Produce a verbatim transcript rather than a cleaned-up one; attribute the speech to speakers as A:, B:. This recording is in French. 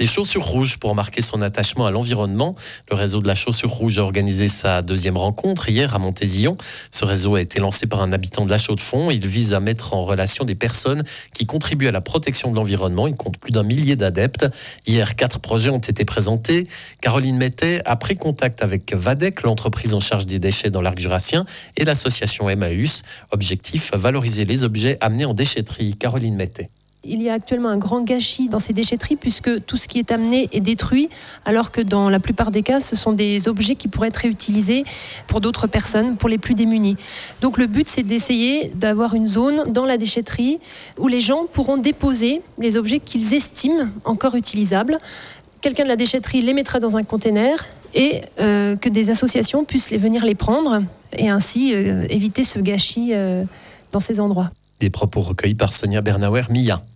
A: Les chaussures rouges pour marquer son attachement à l'environnement. Le réseau de la chaussure rouge a organisé sa deuxième rencontre hier à Montésillon. Ce réseau a été lancé par un habitant de la Chaux-de-Fonds. Il vise à mettre en relation des personnes qui contribuent à la protection de l'environnement. Il compte plus d'un millier d'adeptes. Hier, quatre projets ont été présentés. Caroline Mettet a pris contact avec Vadec, l'entreprise en charge des déchets dans l'arc jurassien, et l'association Emmaüs. Objectif, valoriser les objets amenés en déchetterie. Caroline Mettet.
B: Il y a actuellement un grand gâchis dans ces déchetteries puisque tout ce qui est amené est détruit, alors que dans la plupart des cas, ce sont des objets qui pourraient être réutilisés pour d'autres personnes, pour les plus démunis. Donc le but, c'est d'essayer d'avoir une zone dans la déchetterie où les gens pourront déposer les objets qu'ils estiment encore utilisables. Quelqu'un de la déchetterie les mettra dans un container et euh, que des associations puissent les venir les prendre et ainsi euh, éviter ce gâchis euh, dans ces endroits.
A: Des propos recueillis par Sonia Bernauer-Milla.